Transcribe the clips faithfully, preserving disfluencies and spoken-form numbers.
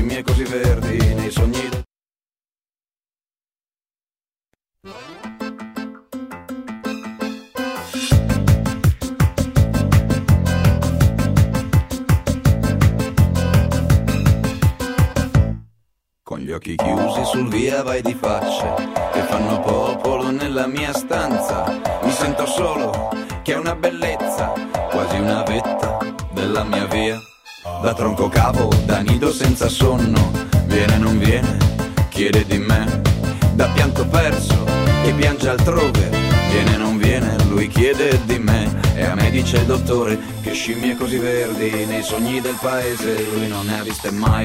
scimmie così verdi nei sogni del... Con gli occhi chiusi sul via vai di faccia che fanno popolo nella mia stanza. Mi sento solo, che è una bellezza, quasi una vetta della mia via. Da tronco cavo, da nido senza sonno, viene non viene, chiede di me. Da pianto perso, che piange altrove, viene non viene, lui chiede di me. E a me dice il dottore che scimmie così verdi nei sogni del paese lui non ne ha viste mai.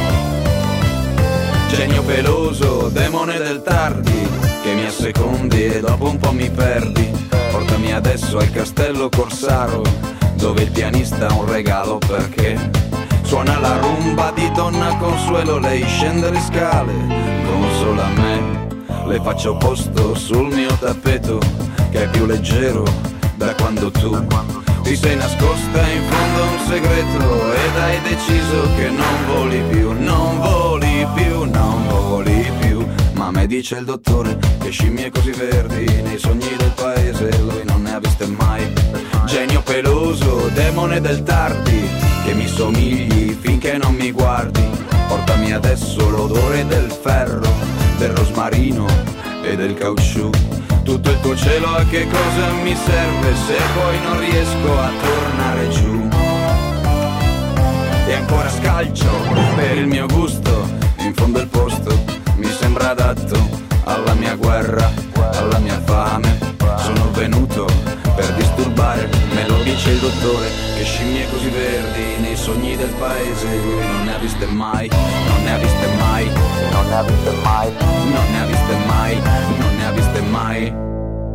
Genio peloso, demone del tardi, che mi assecondi e dopo un po' mi perdi. Portami adesso al castello Corsaro, dove il pianista ha un regalo perché suona la rumba di Donna Consuelo. Lei scende le scale, consola me, le faccio posto sul mio tappeto, che è più leggero da quando tu ti sei nascosta in fondo a un segreto ed hai deciso che non voli più, non voli più, non voli più. Ma a me dice il dottore che scimmie così verdi nei sogni del paese lui non ne ha viste mai. Genio peloso, demone del tardi, che mi somigli finché non mi guardi. Portami adesso l'odore del ferro, del rosmarino e del caucciù. Tutto il tuo cielo a che cosa mi serve se poi non riesco a tornare giù? E ancora scalcio per il mio gusto, in fondo il posto mi sembra adatto alla mia guerra, alla mia fame. Sono venuto per disturbare, me lo dice il dottore, che scimmie così verdi nei sogni del paese lui non ne ha viste mai, non ne ha viste mai, non ne ha viste mai, non ne ha viste mai, non ne ha viste mai.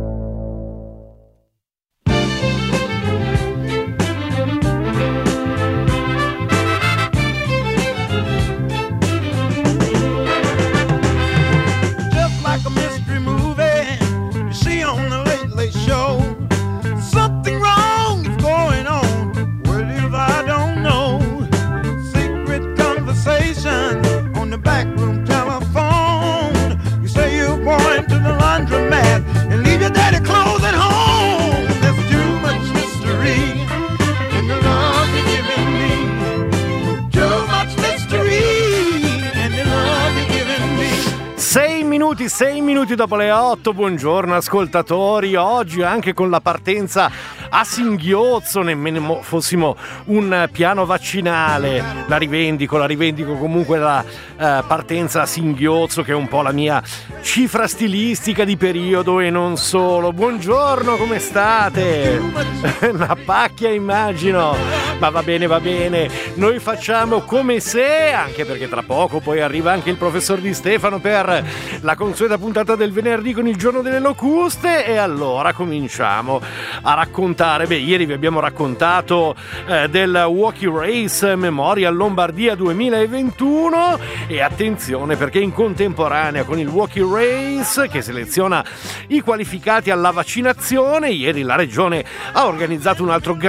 sei minuti dopo le otto, buongiorno ascoltatori. Oggi anche con la partenza a singhiozzo, nemmeno fossimo un piano vaccinale. La rivendico, la rivendico comunque la eh, partenza a singhiozzo, che è un po' la mia cifra stilistica di periodo e non solo. Buongiorno, come state? Una pacchia immagino, ma va bene, va bene. Noi facciamo come se, anche perché tra poco poi arriva anche il professor Di Stefano per la consueta puntata del venerdì con il giorno delle locuste, e allora cominciamo a raccontare. Beh, ieri vi abbiamo raccontato eh, del Walkie Race Memorial Lombardia duemilaventuno, e attenzione perché in contemporanea con il Walkie Race, che seleziona i qualificati alla vaccinazione, ieri la regione ha organizzato un altro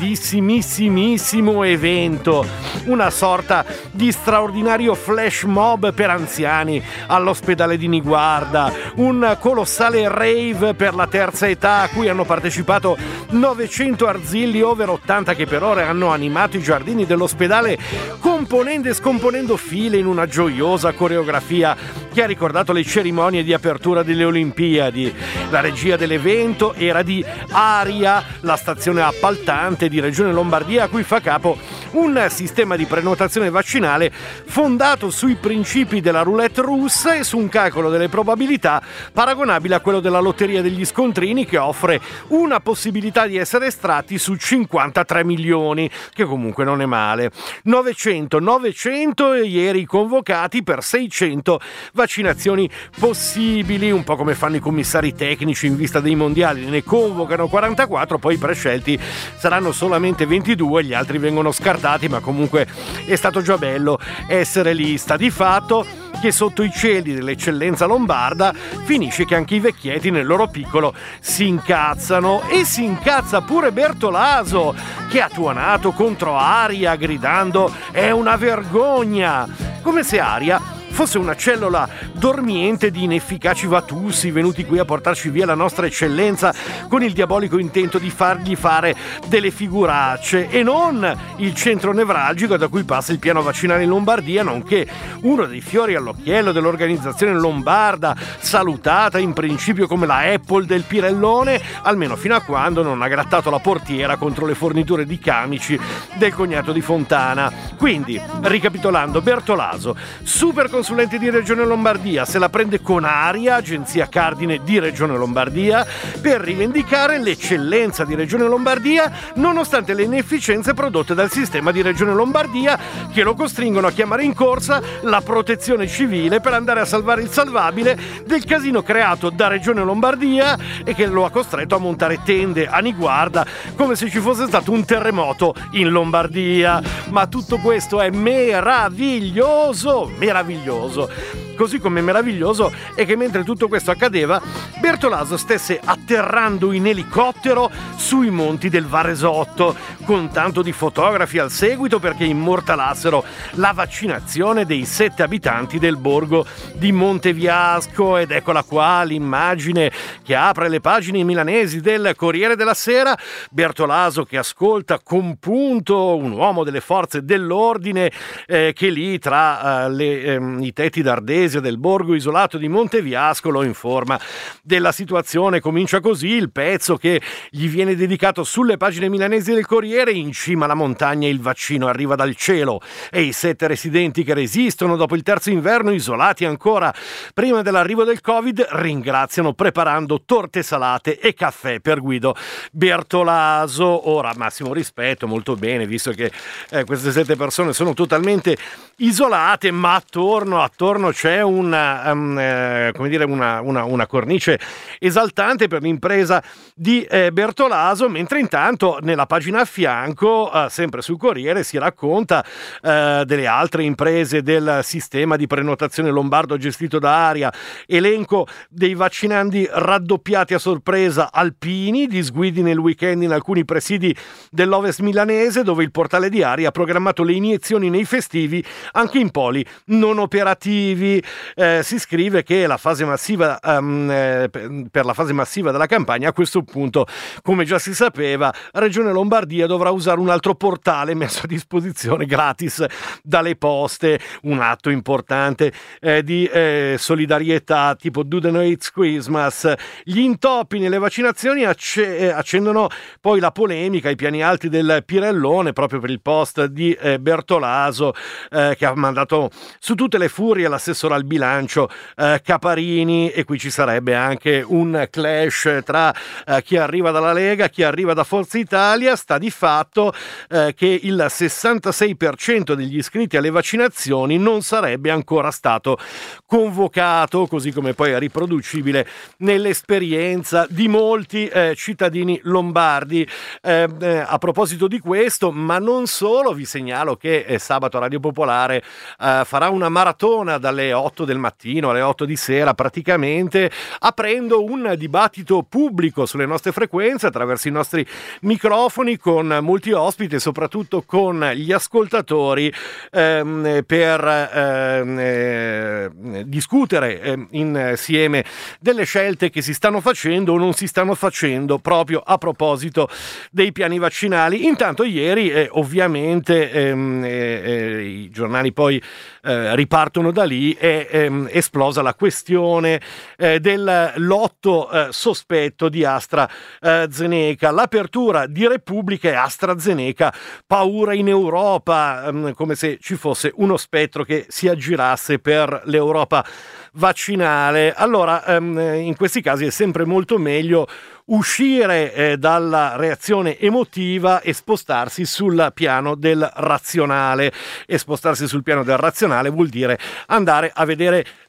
grandissimissimo evento, una sorta di straordinario flash mob per anziani all'ospedale di Niguarda, un colossale rave per la terza età a cui hanno partecipato novecento arzilli over ottanta che per ore hanno animato i giardini dell'ospedale, componendo e scomponendo file in una gioiosa coreografia che ha ricordato le cerimonie di apertura delle Olimpiadi. La regia dell'evento era di Aria, la stazione appaltante di Regione Lombardia a cui fa capo un sistema di prenotazione vaccinale fondato sui principi della roulette russa e su un calcolo delle probabilità paragonabile a quello della lotteria degli scontrini, che offre una possibilità di essere estratti su cinquantatré milioni, che comunque non è male. novecento novecento ieri convocati per seicento vaccinazioni possibili, un po' come fanno i commissari tecnici in vista dei mondiali, ne convocano quarantaquattro, poi i prescelti saranno solamente ventidue, gli altri vengono scartati, ma comunque è stato già bello essere lì. Sta di fatto che sotto i cieli dell'eccellenza lombarda finisce che anche i vecchietti nel loro piccolo si incazzano, e si incazza pure Bertolaso, che ha tuonato contro Aria gridando: è una vergogna. come se Aria fosse una cellula dormiente di inefficaci vatussi venuti qui a portarci via la nostra eccellenza con il diabolico intento di fargli fare delle figuracce, e non il centro nevralgico da cui passa il piano vaccinale in Lombardia, nonché uno dei fiori all'occhiello dell'organizzazione lombarda, salutata in principio come la Apple del Pirellone, almeno fino a quando non ha grattato la portiera contro le forniture di camici del cognato di Fontana. Quindi, ricapitolando, Bertolaso, super consulente di Regione Lombardia, se la prende con Aria, agenzia cardine di Regione Lombardia, per rivendicare l'eccellenza di Regione Lombardia nonostante le inefficienze prodotte dal sistema di Regione Lombardia, che lo costringono a chiamare in corsa la protezione civile per andare a salvare il salvabile del casino creato da Regione Lombardia e che lo ha costretto a montare tende a Niguarda come se ci fosse stato un terremoto in Lombardia. Ma tutto questo è meraviglioso, meraviglioso. Così come meraviglioso è che mentre tutto questo accadeva, Bertolaso stesse atterrando in elicottero sui monti del Varesotto, con tanto di fotografi al seguito perché immortalassero la vaccinazione dei sette abitanti del borgo di Monteviasco. Ed eccola qua l'immagine che apre le pagine milanesi del Corriere della Sera. Bertolaso che ascolta compunto un uomo delle forze dell'ordine eh, che lì tra uh, le, ehm, i tetti d'Ardesio del borgo isolato di Monteviasco lo informa della situazione. Comincia così il pezzo che gli viene dedicato sulle pagine milanesi del Corriere: in cima alla montagna il vaccino arriva dal cielo e i sette residenti che resistono dopo il terzo inverno, isolati ancora prima dell'arrivo del Covid, ringraziano preparando torte salate e caffè per Guido Bertolaso. Ora, massimo rispetto, molto bene, visto che eh, queste sette persone sono totalmente isolate, ma attorno, attorno c'è una, um, eh, come dire, una, una, una cornice esaltante per l'impresa di eh, Bertolaso, mentre intanto nella pagina a fianco, eh, sempre sul Corriere, si racconta eh, delle altre imprese del sistema di prenotazione lombardo gestito da Aria, elenco dei vaccinandi raddoppiati a sorpresa alpini, disguidi nel weekend in alcuni presidi dell'Ovest milanese, dove il portale di Aria ha programmato le iniezioni nei festivi anche in poli non operativi. Eh, si scrive che la fase massiva um, eh, per la fase massiva della campagna, a questo punto, come già si sapeva, Regione Lombardia dovrà usare un altro portale messo a disposizione gratis dalle poste, un atto importante eh, di eh, solidarietà tipo Do the It's Christmas. Gli intoppi nelle vaccinazioni acc- accendono poi la polemica, i piani alti del Pirellone, proprio per il post di eh, Bertolaso eh, che ha mandato su tutte le furie l'assessore al bilancio eh, Caparini, e qui ci sarebbe anche un clash tra eh, chi arriva dalla Lega, chi arriva da Forza Italia. Sta di fatto eh, che il sessantasei per cento degli iscritti alle vaccinazioni non sarebbe ancora stato convocato, così come poi è riproducibile nell'esperienza di molti eh, cittadini lombardi. Eh, eh, a proposito di questo, ma non solo, vi segnalo che eh, sabato Radio Popolare eh, farà una maratona dalle otto del mattino alle otto di sera, praticamente aprendo un dibattito pubblico sulle nostre frequenze attraverso i nostri microfoni, con molti ospiti e soprattutto con gli ascoltatori ehm, per ehm, eh, discutere eh, insieme delle scelte che si stanno facendo o non si stanno facendo proprio a proposito dei piani vaccinali. Intanto ieri eh, ovviamente ehm, eh, eh, i giornali poi eh, ripartono da lì, è ehm, esplosa la questione eh, del lotto eh, sospetto di AstraZeneca. L'apertura di Repubblica e AstraZeneca, paura in Europa, ehm, come se ci fosse uno spettro che si aggirasse per l'Europa vaccinale. Allora, ehm, in questi casi è sempre molto meglio uscire eh, dalla reazione emotiva e spostarsi sul piano del razionale. E spostarsi sul piano del razionale vuol dire andare a vedere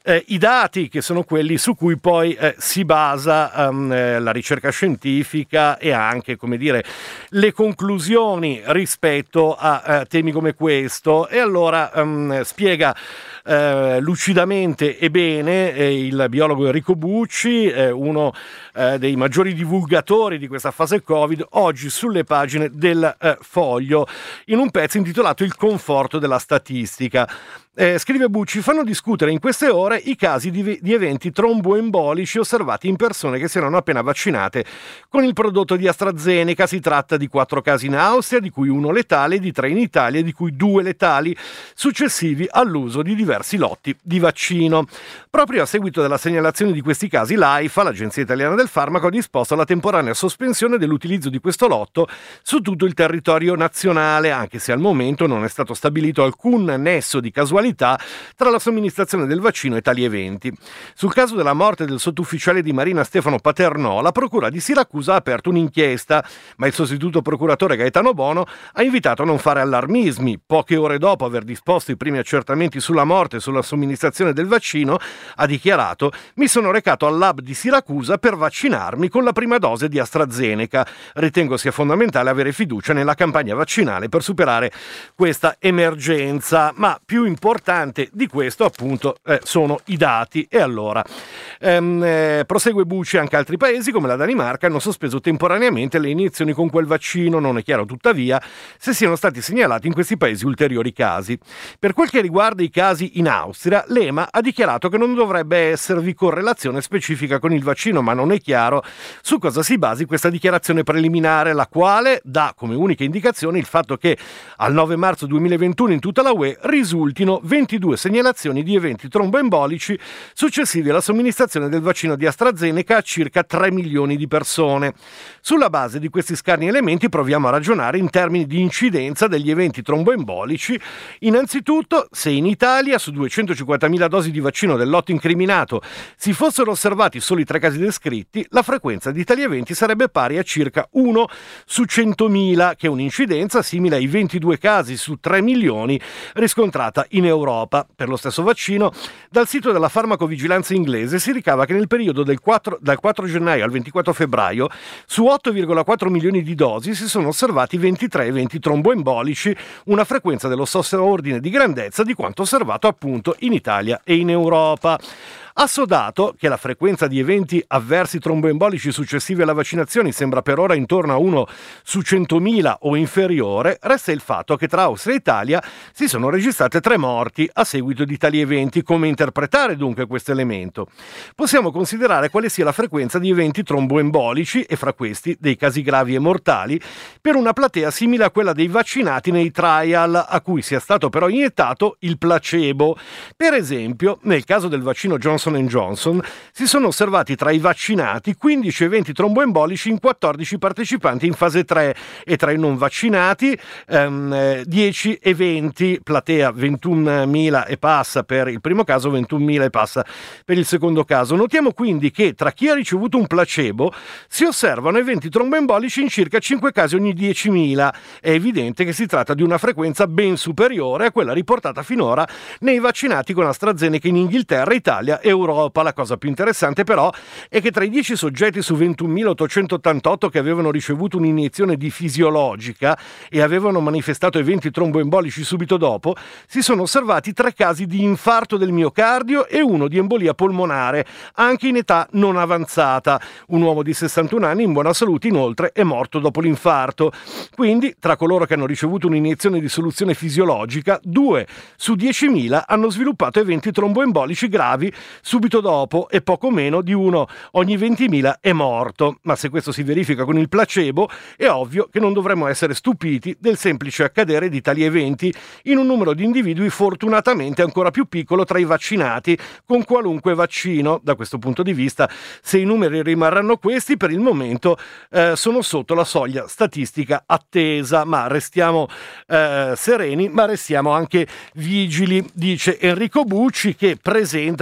eh, i dati che sono quelli su cui poi eh, si basa um, eh, la ricerca scientifica e anche, come dire, le conclusioni rispetto a eh, temi come questo. E allora um, spiega eh, lucidamente e bene eh, il biologo Enrico Bucci, eh, uno eh, dei maggiori divulgatori di questa fase Covid, oggi sulle pagine del eh, Foglio, in un pezzo intitolato Il conforto della statistica. Eh, scrive Bucci: fanno discutere in queste ore i casi di, di eventi tromboembolici osservati in persone che si erano appena vaccinate con il prodotto di AstraZeneca. Si tratta di quattro casi in Austria, di cui uno letale, di tre in Italia, di cui due letali successivi all'uso di diversi lotti di vaccino. Proprio a seguito della segnalazione di questi casi, l'AIFA, l'Agenzia Italiana del Farmaco, ha disposto la temporanea sospensione dell'utilizzo di questo lotto su tutto il territorio nazionale, anche se al momento non è stato stabilito alcun nesso di casualità tra la somministrazione del vaccino e tali eventi. Sul caso della morte del sottufficiale di Marina Stefano Paternò, la procura di Siracusa ha aperto un'inchiesta, ma il sostituto procuratore Gaetano Bono ha invitato a non fare allarmismi. Poche ore dopo aver disposto i primi accertamenti sulla morte e sulla somministrazione del vaccino, ha dichiarato: mi sono recato al lab di Siracusa per vaccinarmi con la prima dose di AstraZeneca. Ritengo sia fondamentale avere fiducia nella campagna vaccinale per superare questa emergenza. Ma più importante di questo appunto eh, sono i dati. E allora ehm, eh, prosegue Bucci: anche altri paesi come la Danimarca hanno sospeso temporaneamente le iniezioni con quel vaccino. Non è chiaro tuttavia se siano stati segnalati in questi paesi ulteriori casi. Per quel che riguarda i casi in Austria, l'E M A ha dichiarato che non dovrebbe esservi correlazione specifica con il vaccino, ma non è chiaro su cosa si basi questa dichiarazione preliminare, la quale dà come unica indicazione il fatto che al nove marzo duemilaventuno in tutta la U E risultino ventidue segnalazioni di eventi tromboembolici successivi alla somministrazione del vaccino di AstraZeneca a circa tre milioni di persone. Sulla base di questi scarni elementi proviamo a ragionare in termini di incidenza degli eventi tromboembolici. Innanzitutto, se in Italia su duecentocinquantamila dosi di vaccino del lotto incriminato si fossero osservati solo i tre casi descritti, la frequenza di tali eventi sarebbe pari a circa uno su centomila, che è un'incidenza simile ai ventidue casi su tre milioni riscontrata in Europa. Per lo stesso vaccino, dal sito della farmacovigilanza inglese si ricava che nel periodo del quattro, dal quattro gennaio al ventiquattro febbraio su otto virgola quattro milioni di dosi si sono osservati ventitré eventi tromboembolici, una frequenza dello stesso ordine di grandezza di quanto osservato appunto in Italia e in Europa. Assodato che la frequenza di eventi avversi tromboembolici successivi alla vaccinazione sembra per ora intorno a uno su centomila o inferiore, resta il fatto che tra Austria e Italia si sono registrate tre morti a seguito di tali eventi. Come interpretare dunque questo elemento? Possiamo considerare quale sia la frequenza di eventi tromboembolici, e fra questi dei casi gravi e mortali, per una platea simile a quella dei vaccinati nei trial, a cui sia stato però iniettato il placebo. Per esempio, nel caso del vaccino Johnson and Johnson si sono osservati tra i vaccinati quindici eventi tromboembolici in quattordici partecipanti in fase tre, e tra i non vaccinati ehm, dieci eventi, platea ventunmila e passa per il primo caso, ventunomila e passa per il secondo caso. Notiamo quindi che tra chi ha ricevuto un placebo si osservano eventi tromboembolici in circa cinque casi ogni diecimila. È evidente che si tratta di una frequenza ben superiore a quella riportata finora nei vaccinati con AstraZeneca in Inghilterra, Italia e Europa. La cosa più interessante però è che tra i dieci soggetti su ventunomilaottocentottantotto che avevano ricevuto un'iniezione di fisiologica e avevano manifestato eventi tromboembolici subito dopo, si sono osservati tre casi di infarto del miocardio e uno di embolia polmonare, anche in età non avanzata. Un uomo di sessantuno anni in buona salute inoltre è morto dopo l'infarto. Quindi tra coloro che hanno ricevuto un'iniezione di soluzione fisiologica, due su diecimila hanno sviluppato eventi tromboembolici gravi subito dopo, e poco meno di uno ogni ventimila è morto. Ma se questo si verifica con il placebo, è ovvio che non dovremmo essere stupiti del semplice accadere di tali eventi in un numero di individui fortunatamente ancora più piccolo tra i vaccinati con qualunque vaccino. Da questo punto di vista, se i numeri rimarranno questi, per il momento eh, sono sotto la soglia statistica attesa, ma restiamo eh, sereni, ma restiamo anche vigili, dice Enrico Bucci, che presenta questo quadro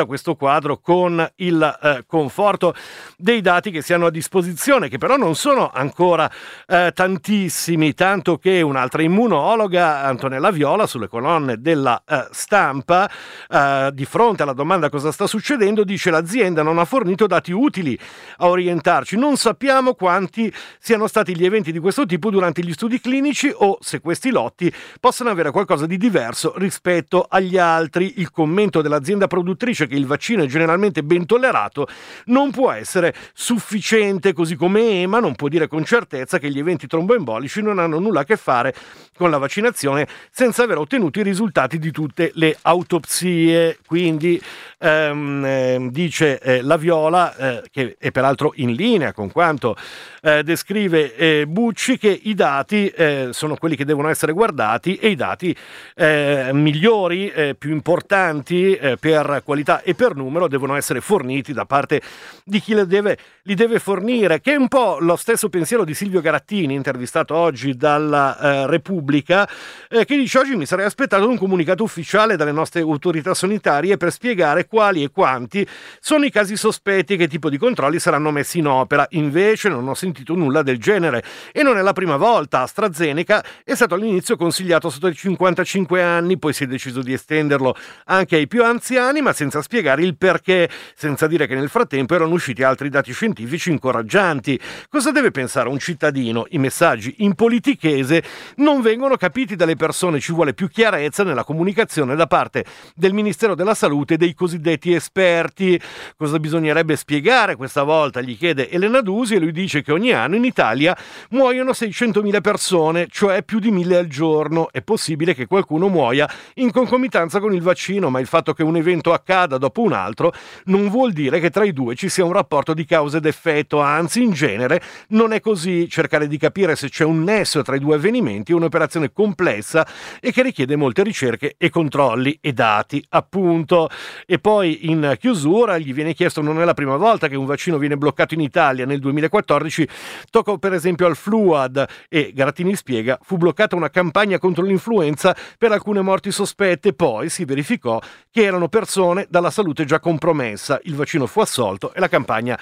quadro con il eh, conforto dei dati che si hanno a disposizione, che però non sono ancora eh, tantissimi, tanto che un'altra immunologa, Antonella Viola, sulle colonne della eh, Stampa, eh, di fronte alla domanda cosa sta succedendo, dice: l'azienda non ha fornito dati utili a orientarci, non sappiamo quanti siano stati gli eventi di questo tipo durante gli studi clinici o se questi lotti possano avere qualcosa di diverso rispetto agli altri. Il commento dell'azienda produttrice, che il vaccino è generalmente ben tollerato, non può essere sufficiente, così come EMA non può dire con certezza che gli eventi tromboembolici non hanno nulla a che fare con la vaccinazione senza aver ottenuto i risultati di tutte le autopsie. Quindi ehm, eh, dice eh, la Viola, eh, che è peraltro in linea con quanto eh, descrive eh, Bucci, che i dati eh, sono quelli che devono essere guardati e i dati eh, migliori, eh, più importanti eh, per qualità e per numero devono essere forniti da parte di chi li deve, li deve fornire, che è un po' lo stesso pensiero di Silvio Garattini, intervistato oggi dalla eh, Repubblica, eh, che dice: oggi mi sarei aspettato un comunicato ufficiale dalle nostre autorità sanitarie per spiegare quali e quanti sono i casi sospetti e che tipo di controlli saranno messi in opera. Invece non ho sentito nulla del genere e non è la prima volta. AstraZeneca è stato all'inizio consigliato sotto i cinquantacinque anni, poi si è deciso di estenderlo anche ai più anziani, ma senza spiegare il perché, senza dire che nel frattempo erano usciti altri dati scientifici incoraggianti. Cosa deve pensare un cittadino? I messaggi in politichese non vengono capiti dalle persone, ci vuole più chiarezza nella comunicazione da parte del Ministero della Salute e dei cosiddetti esperti. Cosa bisognerebbe spiegare questa volta? Gli chiede Elena Dusi, e lui dice che ogni anno in Italia muoiono seicentomila persone, cioè più di mille al giorno. È possibile che qualcuno muoia in concomitanza con il vaccino, ma il fatto che un evento accada dopo un altro non vuol dire che tra i due ci sia un rapporto di causa ed effetto, anzi in genere non è così. Cercare di capire se c'è un nesso tra i due avvenimenti è un'operazione complessa e che richiede molte ricerche e controlli e dati, appunto. E poi in chiusura gli viene chiesto: non è la prima volta che un vaccino viene bloccato in Italia, nel duemilaquattordici toccò per esempio al Fluad e Garattini spiega: fu bloccata una campagna contro l'influenza per alcune morti sospette, poi si verificò che erano persone dalla salute già compromessa, il vaccino fu assolto e la campagna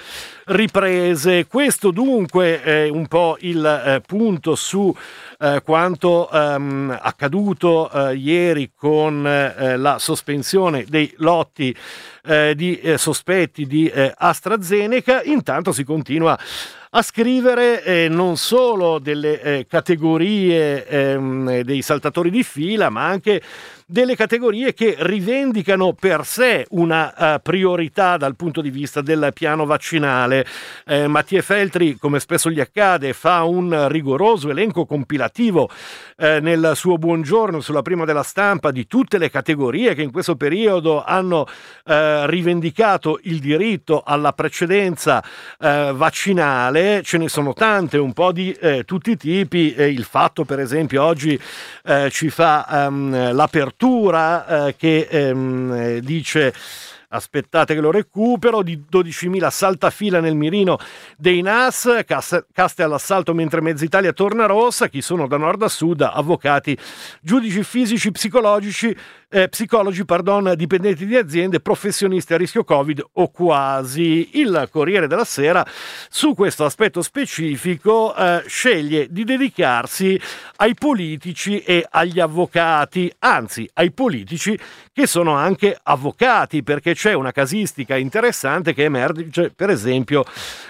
riprese. Questo dunque è un po' il eh, punto su eh, quanto ehm, accaduto eh, ieri con eh, la sospensione dei lotti eh, di eh, sospetti di eh, AstraZeneca. Intanto si continua a scrivere eh, non solo delle eh, categorie ehm, dei saltatori di fila, ma anche delle categorie che rivendicano per sé una uh, priorità dal punto di vista del piano vaccinale. Eh, Mattia Feltri, come spesso gli accade, fa un rigoroso elenco compilativo eh, nel suo buongiorno sulla prima della Stampa di tutte le categorie che in questo periodo hanno eh, rivendicato il diritto alla precedenza eh, vaccinale. Ce ne sono tante, un po' di eh, tutti i tipi. Eh, il Fatto, per esempio, oggi eh, ci fa um, l'apertura Eh, che ehm, eh, dice, aspettate che lo recupero, di dodicimila saltafila nel mirino dei N A S, caste, caste all'assalto mentre mezza Italia torna rossa. Chi sono da nord a sud? Avvocati, giudici fisici, psicologici, eh, psicologi, pardon, dipendenti di aziende, professionisti a rischio Covid o quasi. Il Corriere della Sera su questo aspetto specifico eh, sceglie di dedicarsi ai politici e agli avvocati, anzi ai politici che sono anche avvocati, perché c'è una casistica interessante che emerge per esempio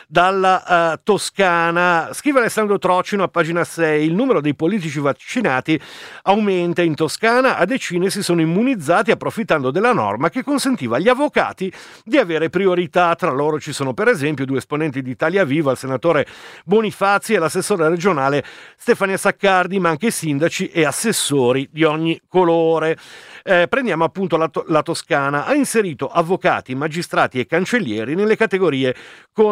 dalla uh, Toscana. Scrive Alessandro Trocino a pagina sei: il numero dei politici vaccinati aumenta in Toscana, a decine si sono immunizzati approfittando della norma che consentiva agli avvocati di avere priorità. Tra loro ci sono per esempio due esponenti di Italia Viva, il senatore Bonifazi e l'assessore regionale Stefania Saccardi, ma anche sindaci e assessori di ogni colore. Eh, prendiamo appunto la, to- la Toscana. Ha inserito avvocati, magistrati e cancellieri nelle categorie con priorità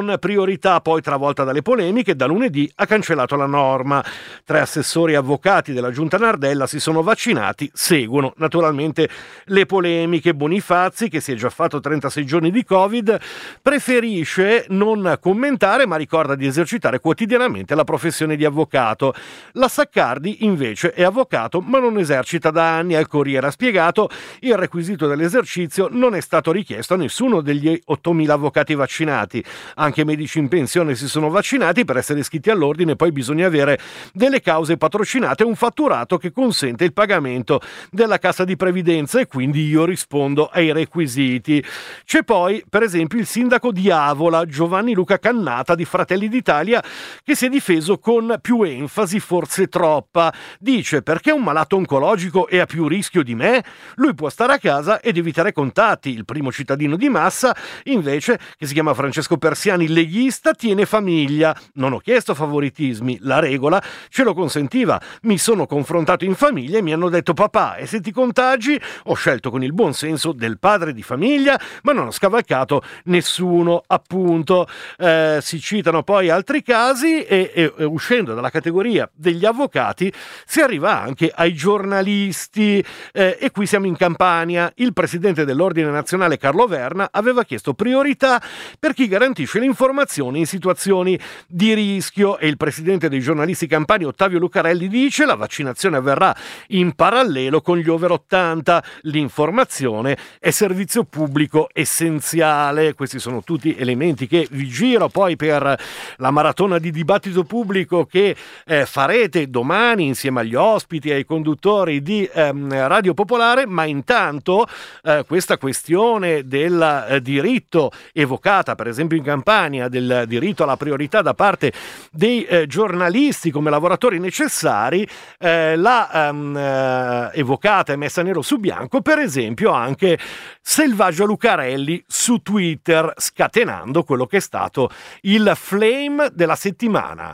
l'autorità, poi travolta dalle polemiche, da lunedì ha cancellato la norma. Tre assessori avvocati della giunta Nardella si sono vaccinati, seguono naturalmente le polemiche. Bonifazzi, che si è già fatto trentasei giorni di Covid, preferisce non commentare, ma ricorda di esercitare quotidianamente la professione di avvocato. La Saccardi invece è avvocato ma non esercita da anni. Al Corriere ha spiegato: il requisito dell'esercizio non è stato richiesto a nessuno degli ottomila avvocati vaccinati, anche medici in pensione si sono vaccinati. Per essere iscritti all'ordine poi bisogna avere delle cause patrocinate e un fatturato che consente il pagamento della cassa di previdenza, e quindi io rispondo ai requisiti. C'è poi per esempio il sindaco di Avola, Giovanni Luca Cannata di Fratelli d'Italia, che si è difeso con più enfasi, forse troppa. Dice: perché un malato oncologico è a più rischio di me? Lui può stare a casa ed evitare contatti. Il primo cittadino di Massa, invece, che si chiama Francesco Persiani, leghista, tiene famiglia. Non ho chiesto favoritismi, la regola ce lo consentiva. Mi sono confrontato in famiglia e mi hanno detto: papà, e se ti contagi? Ho scelto con il buon senso del padre di famiglia, ma non ho scavalcato nessuno, appunto. Eh, si citano poi altri casi e, e, e uscendo dalla categoria degli avvocati si arriva anche ai giornalisti, eh, e qui siamo in Campania. Il presidente dell'Ordine Nazionale Carlo Verna aveva chiesto priorità per chi garantisce l'informazione in situazioni di rischio, e il presidente dei giornalisti campani Ottavio Lucarelli dice: la vaccinazione avverrà in parallelo con gli over ottanta, l'informazione è servizio pubblico essenziale. Questi sono tutti elementi che vi giro poi per la maratona di dibattito pubblico che eh, farete domani insieme agli ospiti e ai conduttori di ehm, Radio Popolare. Ma intanto eh, questa questione del eh, diritto evocata per esempio in Campania, del diritto alla priorità da parte dei eh, giornalisti come lavoratori necessari, eh, l'ha ehm, eh, evocata e messa nero su bianco per esempio anche Selvaggio Lucarelli su Twitter, scatenando quello che è stato il flame della settimana.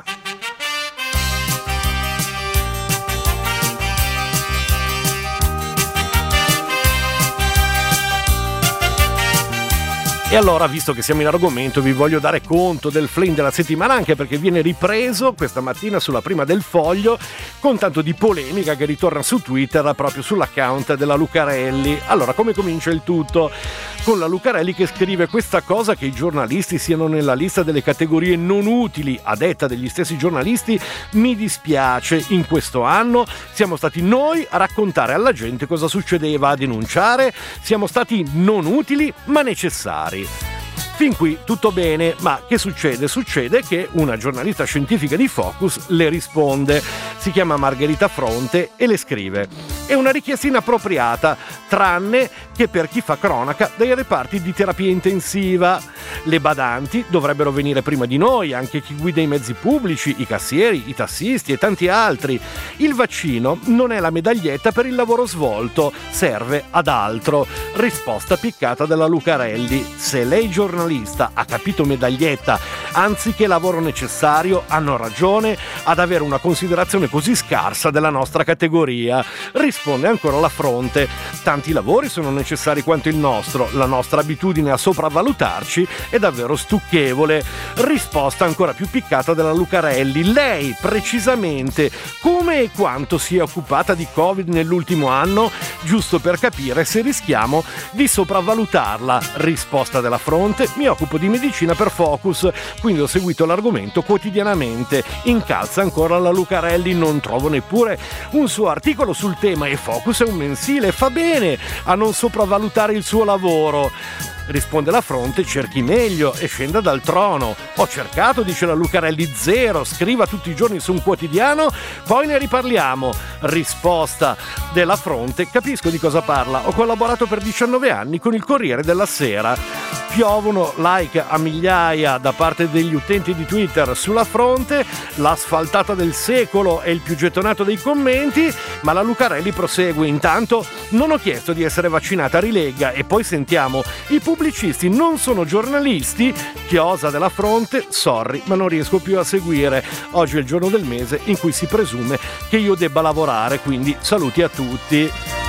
E allora, visto che siamo in argomento, vi voglio dare conto del flame della settimana, anche perché viene ripreso questa mattina sulla prima del Foglio, con tanto di polemica che ritorna su Twitter proprio sull'account della Lucarelli. Allora, come comincia il tutto? Con la Lucarelli che scrive: questa cosa che i giornalisti siano nella lista delle categorie non utili, a detta degli stessi giornalisti, mi dispiace. In questo anno siamo stati noi a raccontare alla gente cosa succedeva, a denunciare. Siamo stati non utili ma necessari. Fin qui tutto bene, ma che succede? Succede che una giornalista scientifica di Focus le risponde. Si chiama Margherita Fronte e le scrive: è una richiesta inappropriata, tranne che per chi fa cronaca dai reparti di terapia intensiva. Le badanti dovrebbero venire prima di noi, anche chi guida i mezzi pubblici, i cassieri, i tassisti e tanti altri. Il vaccino non è la medaglietta per il lavoro svolto, serve ad altro. Risposta piccata della Lucarelli: se lei giornalista ha capito medaglietta anziché lavoro necessario, hanno ragione ad avere una considerazione così scarsa della nostra categoria. Risponde ancora la Fronte: tanti lavori sono necessari quanto il nostro, la nostra abitudine a sopravvalutarci è davvero stucchevole. Risposta ancora più piccata della Lucarelli: lei precisamente come e quanto si è occupata di Covid nell'ultimo anno, giusto per capire se rischiamo di sopravvalutarla. Risposta della Fronte: mi occupo di medicina per Focus, quindi ho seguito l'argomento quotidianamente. Incalza ancora la Lucarelli: non trovo neppure un suo articolo sul tema e Focus è un mensile, fa bene a non sopravvalutare il suo lavoro. Risponde la Fronte: cerchi meglio e scenda dal trono. Ho cercato, dice la Lucarelli, zero, scriva tutti i giorni su un quotidiano, poi ne riparliamo. Risposta della Fronte: capisco di cosa parla, ho collaborato per diciannove anni con il Corriere della Sera. Piovono like a migliaia da parte degli utenti di Twitter sulla Fronte, l'asfaltata del secolo è il più gettonato dei commenti, ma la Lucarelli prosegue: intanto non ho chiesto di essere vaccinata, rilegga. E poi sentiamo: i pubblicisti non sono giornalisti. Chiosa della Fronte: sorry, ma non riesco più a seguire. Oggi è il giorno del mese in cui si presume che io debba lavorare, quindi saluti a tutti.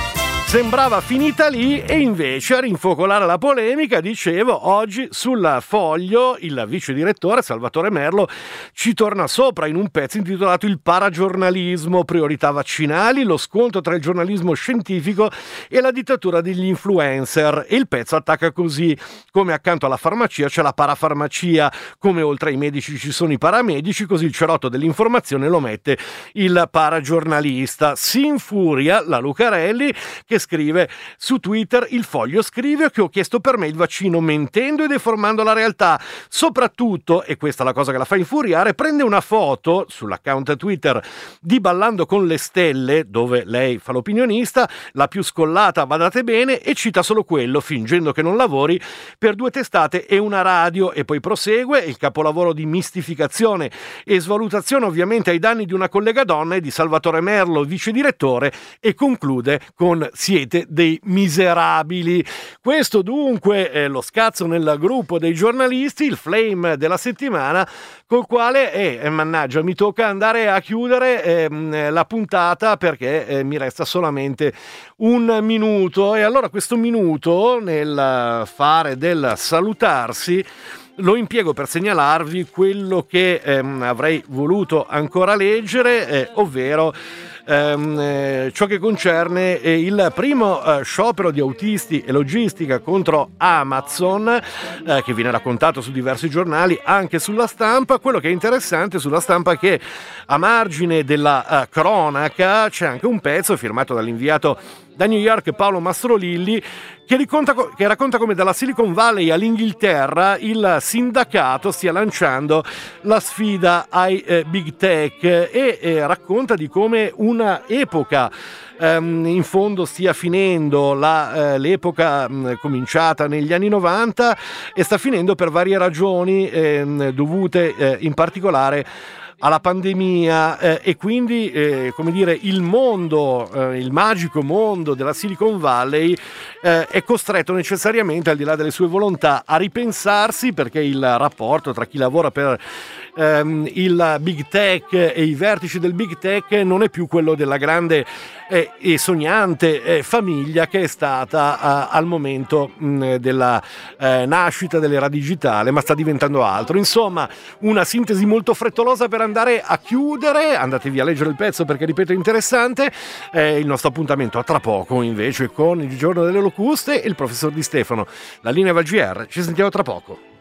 sembrava finita lì e invece a rinfocolare la polemica, dicevo, oggi sul Foglio il vice direttore Salvatore Merlo ci torna sopra in un pezzo intitolato Il paragiornalismo, priorità vaccinali, lo scontro tra il giornalismo scientifico e la dittatura degli influencer, e il pezzo attacca così: come accanto alla farmacia c'è la parafarmacia, come oltre ai medici ci sono i paramedici, così il cerotto dell'informazione lo mette il paragiornalista. Si infuria la Lucarelli, che scrive su Twitter: il Foglio scrive che ho chiesto per me il vaccino mentendo e deformando la realtà. Soprattutto, e questa è la cosa che la fa infuriare, prende una foto sull'account Twitter di Ballando con le Stelle, dove lei fa l'opinionista, la più scollata, badate bene, e cita solo quello, fingendo che non lavori per due testate e una radio, e poi prosegue il capolavoro di mistificazione e svalutazione ovviamente ai danni di una collega donna e di Salvatore Merlo, vice direttore, e conclude con: siete dei miserabili. Questo dunque è lo scazzo nel gruppo dei giornalisti, il flame della settimana, col quale, eh, mannaggia, mi tocca andare a chiudere eh, la puntata, perché eh, mi resta solamente un minuto, e allora questo minuto nel fare del salutarsi lo impiego per segnalarvi quello che ehm, avrei voluto ancora leggere, eh, ovvero ehm, eh, ciò che concerne eh, il primo eh, sciopero di autisti e logistica contro Amazon, eh, che viene raccontato su diversi giornali, anche sulla Stampa. Quello che è interessante sulla Stampa è che a margine della uh, cronaca c'è anche un pezzo firmato dall'inviato da New York Paolo Mastrolilli, che racconta, che racconta come dalla Silicon Valley all'Inghilterra il sindacato stia lanciando la sfida ai eh, big tech, e eh, racconta di come una epoca um, in fondo stia finendo, la, eh, l'epoca mh, cominciata negli anni novanta, e sta finendo per varie ragioni eh, dovute eh, in particolare alla pandemia, eh, e quindi eh, come dire, il mondo, eh, il magico mondo della Silicon Valley eh, è costretto necessariamente, al di là delle sue volontà, a ripensarsi, perché il rapporto tra chi lavora per ehm, il big tech e i vertici del big tech non è più quello della grande eh, e sognante eh, famiglia che è stata eh, al momento mh, della eh, nascita dell'era digitale, ma sta diventando altro. Insomma, una sintesi molto frettolosa per andare a chiudere. Andatevi a leggere il pezzo, perché, ripeto, è interessante. Eh, il nostro appuntamento a tra poco invece con il Giorno delle Locuste e il professor Di Stefano. La linea va al G R, ci sentiamo tra poco.